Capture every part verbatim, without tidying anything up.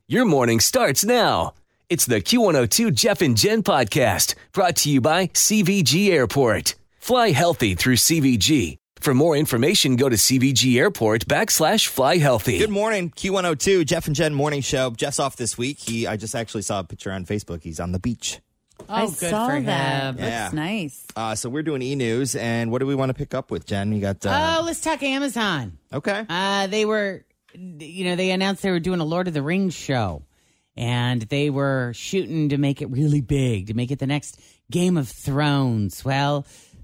Your morning starts now. It's the Q one oh two Jeff and Jen podcast brought to you by C V G Airport. Fly healthy through C V G. For more information, go to C V G Airport backslash fly healthy. Good morning, Q one oh two, Jeff and Jen morning show. Jeff's off this week. He, I just actually saw a picture on Facebook. He's on the beach. Oh, I good saw for that. him. That's Yeah. nice. Uh, so we're doing e-news, and what do we want to pick up with, Jen? You got... Uh, Oh, let's talk Amazon. okay. Uh, they were, you know, they announced they were doing a Lord of the Rings show, and they were shooting to make it really big, to make it the next Game of Thrones. Well,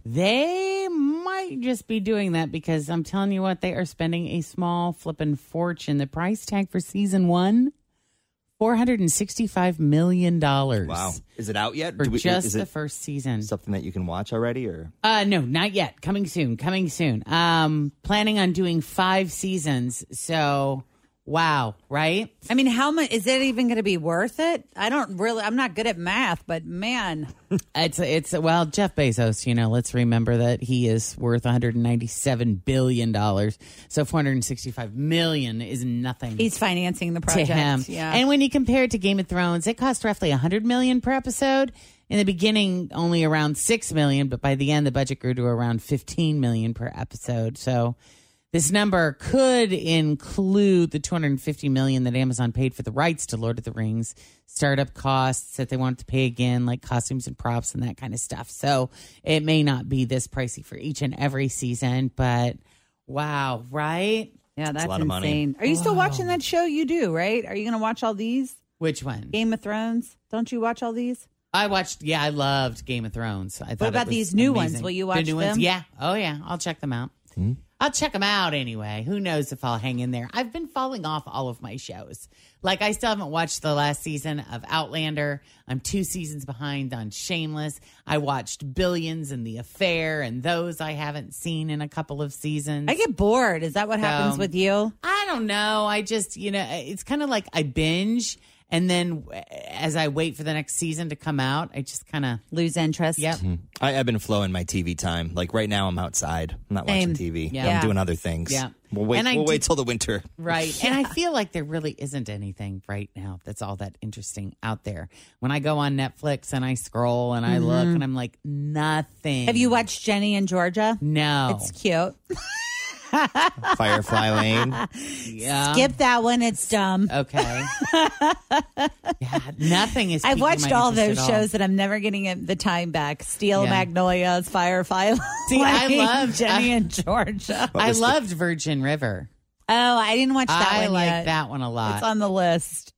they might just be doing that because I'm telling you what, they are spending a small flipping fortune. The price tag for season one, four hundred sixty-five million dollars. Wow. Is it out yet? For Do we- just is the it first season. something that you can watch already, or... Uh, no, not yet. Coming soon. Coming soon. Um, planning on doing five seasons. So, wow, right? I mean, how much is it even going to be worth it? I don't really. I'm not good at math, but man, It's it's well, Jeff Bezos. You know, let's remember that he is worth one hundred ninety-seven billion dollars. So four hundred sixty-five million is nothing. he's financing the to project. him. Yeah, And when you compare it to Game of Thrones, it cost roughly one hundred million dollars per episode. In the beginning, only around six million dollars, but by the end, the budget grew to around fifteen million dollars per episode. So this number could include the two hundred fifty million dollars that Amazon paid for the rights to Lord of the Rings, startup costs that they wanted to pay again, like costumes and props and that kind of stuff. So it may not be this pricey for each and every season, but wow, right? yeah, that's a lot of money. insane. Are you still watching that show? You do, right? Are you going to watch all these? Which one? Game of Thrones? Don't you watch all these? I watched, yeah, I loved Game of Thrones. I thought What it about was these new amazing. ones? Will you The watch new ones? them? Yeah. Oh, yeah. I'll check them out. Hmm? I'll check them out anyway. Who knows if I'll hang in there. I've been falling off all of my shows. Like, I still haven't watched the last season of Outlander. I'm two seasons behind on Shameless. I watched Billions and The Affair, and those I haven't seen in a couple of seasons. I get bored. Is that what happens Um, with you? I don't know. I just, you know, it's kind of like I binge, and then as I wait for the next season to come out, I just kind of, Lose interest? yep. I, I've been flowing my T V time. Like right now, I'm outside. I'm not Same. watching T V. Yeah. I'm doing other things. Yeah. We'll wait. And I We'll do- wait till the winter. Right. And I feel like there really isn't anything right now that's all that interesting out there. When I go on Netflix and I scroll and I look and I'm like, nothing. Have you watched Jenny and Georgia? No. It's cute. Firefly Lane. yeah. Skip that one. It's dumb. Okay. yeah. Nothing is. I've piquing watched my all interest those at all. shows that I'm never getting it- the time back. Steel Yeah. Magnolias, Firefly. See, I Lane, love- Jenny I- and Georgia. I was the- loved Virgin River. Oh, I didn't watch that I one like yet. that one a lot. It's on the list.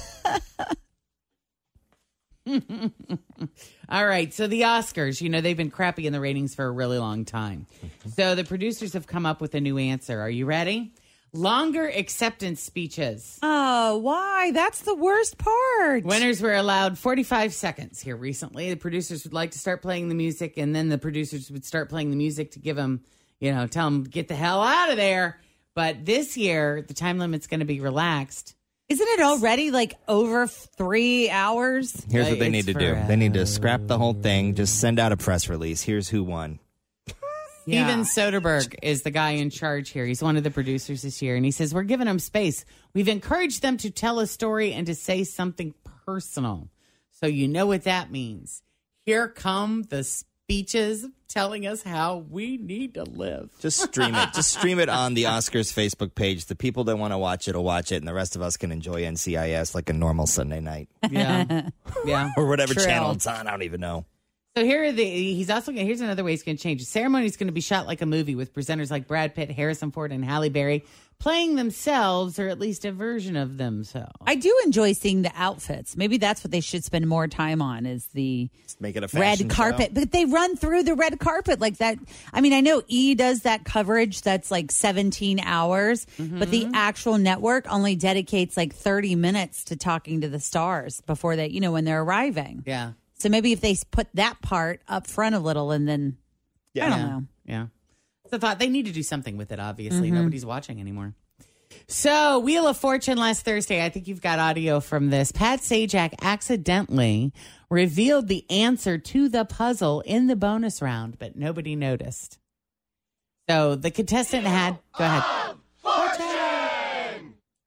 All right. So the Oscars, you know, they've been crappy in the ratings for a really long time. So the producers have come up with a new answer. Are you ready? Longer acceptance speeches. Oh, why? That's the worst part. Winners were allowed forty-five seconds here recently. The producers would like to start playing the music, and then the producers would start playing the music to give them, you know, tell them, get the hell out of there. But this year, the time limit's going to be relaxed. Isn't it already like over three hours? Here's what they It's need to do. They need to scrap the whole thing. Just send out a press release. Here's who won. Yeah. Steven Soderbergh is the guy in charge here. He's one of the producers this year, and he says, we're giving them space. We've encouraged them to tell a story and to say something personal. So you know what that means. Here come the speeches telling us how we need to live. Just stream it. Just stream it on the Oscars Facebook page. The people that want to watch it will watch it, and the rest of us can enjoy N C I S like a normal Sunday night. Yeah. Yeah. Or whatever True. channel it's on. I don't even know. So here are the, he's also, here's another way he's going to change. The ceremony is going to be shot like a movie with presenters like Brad Pitt, Harrison Ford, and Halle Berry playing themselves, or at least a version of themselves. I do enjoy seeing the outfits. Maybe that's what they should spend more time on is the Just make it a red fashion carpet. show. But they run through the red carpet like that. I mean, I know E does that coverage that's like seventeen hours, but the actual network only dedicates like thirty minutes to talking to the stars before they, you know, when they're arriving. Yeah. So maybe if they put that part up front a little and then, I don't yeah. know. Yeah. So I thought they need to do something with it, obviously. Nobody's watching anymore. So, Wheel of Fortune last Thursday, I think you've got audio from this. Pat Sajak accidentally revealed the answer to the puzzle in the bonus round, but nobody noticed. So, the contestant had... Go ahead.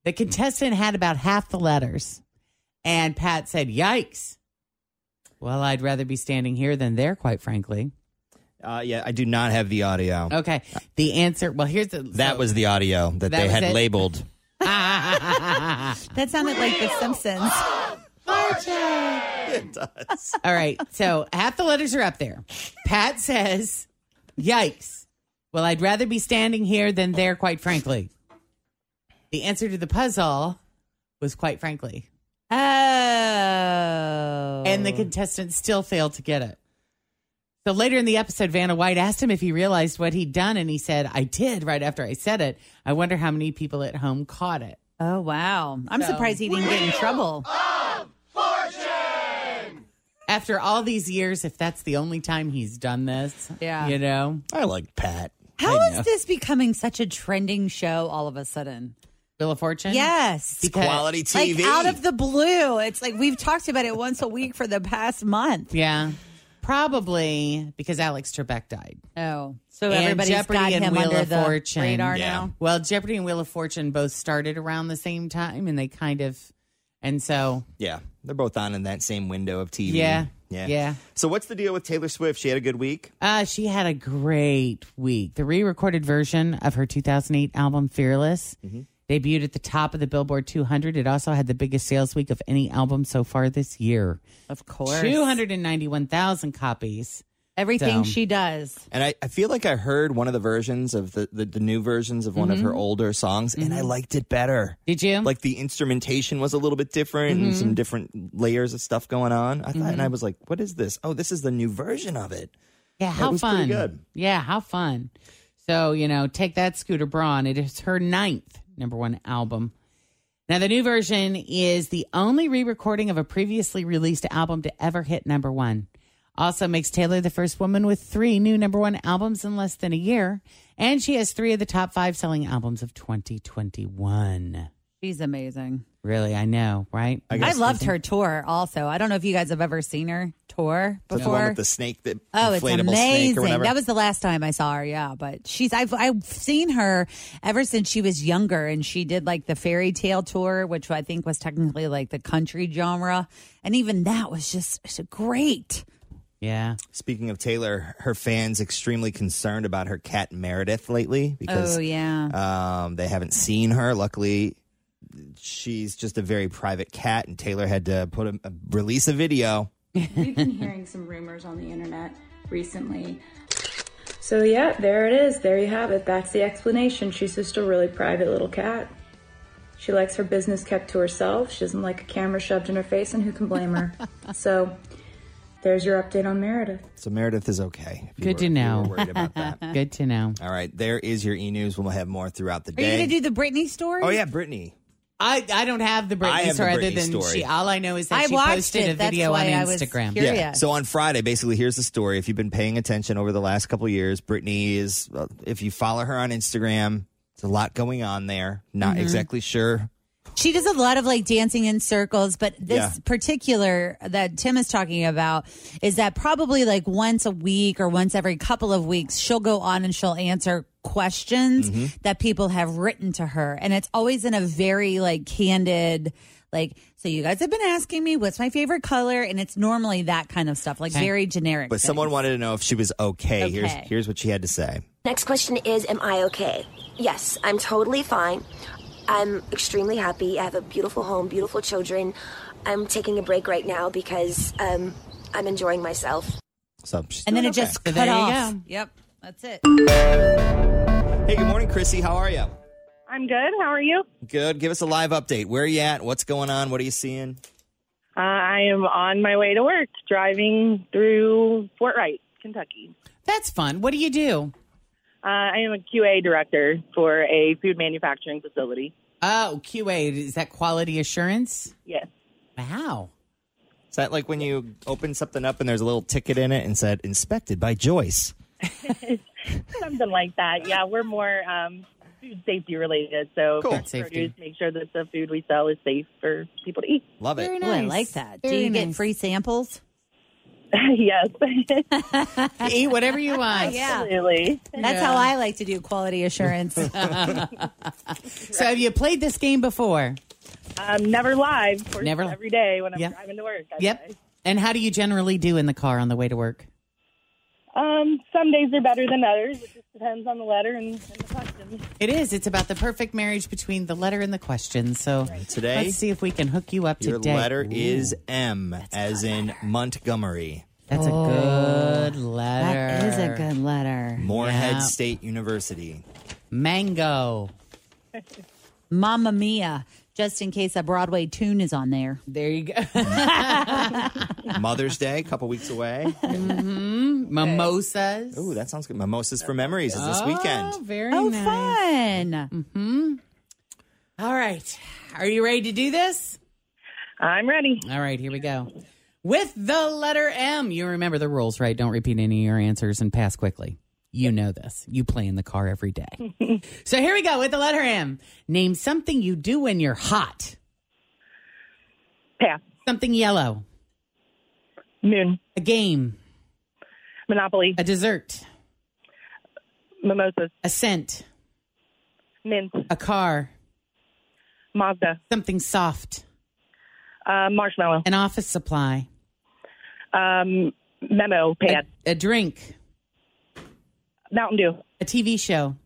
The contestant had about half the letters, and Pat said, "Yikes! Well, I'd rather be standing here than there, quite frankly." Uh, yeah, I do not have the audio. Okay. The answer, well, here's the... That so- was the audio that, That they was had it? labeled. That sounded like The Simpsons. It does. All right. So half the letters are up there. Pat says, "Yikes. Well, I'd rather be standing here than there, quite frankly." The answer to the puzzle was "quite frankly." Oh. And the contestant still failed to get it. So later in the episode, Vanna White asked him if he realized what he'd done, and he said, "I did," right after I said it. I wonder how many people at home caught it. Oh, wow. I'm So- surprised he didn't get in trouble. After all these years, if that's the only time he's done this, Yeah. you know, I like Pat. How I is know. this becoming such a trending show all of a sudden? Wheel of Fortune. Yes. Because- Quality T Like V. out of the blue. It's like we've talked about it once a week for the past month. Yeah. Probably because Alex Trebek died. Oh. So And everybody's Jeopardy got and him Wheel under of the Fortune. radar Yeah. now. Well, Jeopardy and Wheel of Fortune both started around the same time, and they kind of, and so, Yeah, they're both on in that same window of T V. yeah, Yeah. yeah. So what's the deal with Taylor Swift? She had a good week? Uh, she had a great week. The re-recorded version of her two thousand eight album Fearless debuted at the top of the Billboard two hundred. It also had the biggest sales week of any album so far this year. Of course. two hundred ninety-one thousand copies. Everything So- she does. And I, I feel like I heard one of the versions of the, the, the new versions of one of her older songs, and I liked it better. Did you? Like the instrumentation was a little bit different and some different layers of stuff going on. I thought, and I was like, what is this? Oh, this is the new version of it. Yeah, how was fun. pretty good. Yeah, how fun. So, you know, take that, Scooter Braun. It is her ninth number one album. Now, the new version is the only re-recording of a previously released album to ever hit number one. Also makes Taylor the first woman with three new number one albums in less than a year. And she has three of the top five selling albums of twenty twenty-one. She's amazing. Really, I know, right? I I guess loved her tour also. I don't know if you guys have ever seen her tour the before. one with the snake, the Oh, it's inflatable snake or amazing. whatever. That was the last time I saw her, yeah. But she's I've I've seen her ever since she was younger, and she did like the fairy tale tour, which I think was technically like the country genre. And even that was just great. Yeah. Speaking of Taylor, her fans extremely concerned about her cat Meredith lately because Oh yeah. um, they haven't seen her. Luckily, she's just a very private cat, and Taylor had to put a, a release a video. We've been hearing some rumors on the internet recently. So yeah, there it is. There you have it. That's the explanation. She's just a really private little cat. She likes her business kept to herself. She doesn't like a camera shoved in her face, and who can blame her? So there's your update on Meredith. So Meredith is okay. if you Good were- to if you know. were worried about that. Good to know. All right, there is your e-news. We'll have more throughout the Are you day. going to do the Britney story? Oh yeah, Brittany. I, I don't have the I Britney have the story other Britney than story. she. All I know is that I she watched posted it. a That's video on why I was Instagram. curious. Yeah. So on Friday, basically, here's the story. If you've been paying attention over the last couple of years, Brittany is, uh, if you follow her on Instagram, there's a lot going on there. Not Mm-hmm. exactly sure. She does a lot of like dancing in circles, but this Yeah. particular that Tim is talking about is that probably like once a week or once every couple of weeks, she'll go on and she'll answer questions Mm-hmm. that people have written to her. And it's always in a very like candid, like, so you guys have been asking me what's my favorite color. And it's normally that kind of stuff, like very generic. But someone things. wanted to know if she was okay. Here's Okay. here's what she had to say. Next question is, am I okay? Yes, I'm totally fine. I'm extremely happy. I have a beautiful home, beautiful children. I'm taking a break right now because um, I'm enjoying myself. So she's And then doing it just okay. So cut there you off. go. Yep. That's it. Hey, good morning, Chrissy. How are you? I'm good. How are you? Good. Give us a live update. Where are you at? What's going on? What are you seeing? Uh, I am on my way to work, driving through Fort Wright, Kentucky. That's fun. What do you do? Uh, I am a Q A director for a food manufacturing facility. Oh, Q A. Is that quality assurance? Yes. Wow. Is that like when you open something up and there's a little ticket in it and said inspected by Joyce? Something like that. Yeah, we're more um, food safety related. So Cool. for Food safety. produce, make sure that the food we sell is safe for people to eat. Love it. Very Oh, I nice. like that. Very Do you get nice. free samples? Yes. Eat whatever you want. Yeah. Absolutely. That's how I like to do quality assurance. So have you played this game before? Um, never live. Of course, Never- every day when I'm Yep. driving to work. I'd Yep. say. And how do you generally do in the car on the way to work? Um, some days are better than others. It just depends on the letter and, and the question. It is. It's about the perfect marriage between the letter and the question. So Today, let's see if we can hook you up your today. letter Ooh, is M, as in Montgomery. That's a good letter. That is a good letter. Moorhead Yeah. State University. Mango. Mamma Mia, just in case a Broadway tune is on there. There you go. Mother's Day, a couple weeks away. Mimosas. Ooh, that sounds good. Mimosas for Memories is this Oh, weekend. very Oh, nice. fun. All right. Are you ready to do this? I'm ready. All right, here we go. With the letter M, you remember the rules, right? Don't repeat any of your answers and pass quickly. You know this. You play in the car every day. So here we go with the letter M. Name something you do when you're hot. Pass. Something yellow. Moon. A game. Monopoly. A dessert. Mimosas. A scent. Mint. A car. Mazda. Something soft. Uh, marshmallow. An office supply. Um, memo A, pad. a drink. Mountain Dew. A T V show.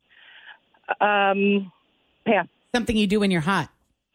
Um, pass. Something you do when you're hot.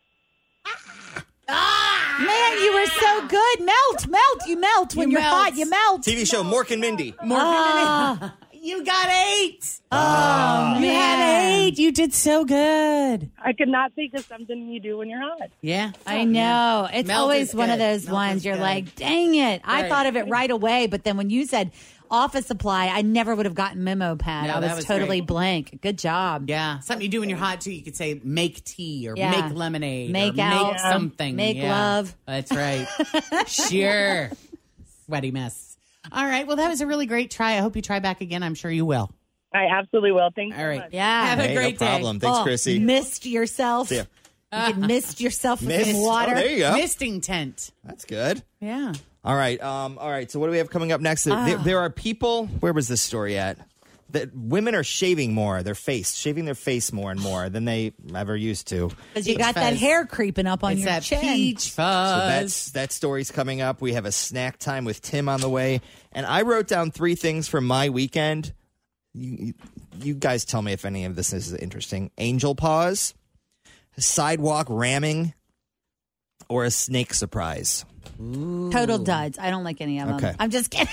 Man, you were so good. Melt, melt. You melt. When You you are melt. hot, you melt. T V show Mork and Mindy. Morgan. You got eight. Oh, You had man. eight. You did so good. I could not think of something you do when you're hot. Yeah. I know. It's Melt always is one of good. those Melt ones is you're good. like, dang it. I Right. thought of it right away, but then when you said office supply, I never would have gotten memo pad. No, I that was, was totally great. blank. Good job. Yeah. Something you do when you're hot, too. You could say make tea or Yeah. make lemonade. Make or out. Make something. Make Yeah. love. That's right. Sure. Sweaty mess. All right. Well, that was a really great try. I hope you try back again. I'm sure you will. I absolutely will. Thank you All so right. much. Yeah. Have a Hey, great no day. problem. Thanks, Oh, Chrissy. Mist yourself. See ya. You can mist yourself with Mist. some Oh, water. there you go. Misting tent. That's good. Yeah. All right. Um, all right. So what do we have coming up next? There, there are people. Where was this story at? That women are shaving more their face, shaving their face more and more than they ever used to. Because you got that fuzz. hair creeping up on It's your that chin. peach So fuzz. that's that story's coming up. We have a snack time with Tim on the way, and I wrote down three things from my weekend. You, you, you guys tell me if any of this is interesting. Angel paws, sidewalk ramming, or a snake surprise. Total duds. I don't like any of them. Okay. I'm just kidding.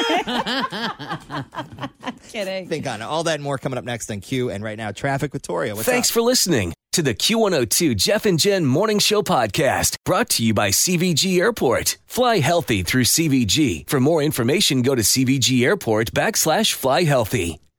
kidding. Think on it. All that and more coming up next on Q. And right now, traffic with Toria. What's Thanks up? for listening to the Q one oh two Jeff and Jen Morning Show podcast, brought to you by C V G Airport. Fly healthy through C V G. For more information, go to C V G Airport backslash fly healthy.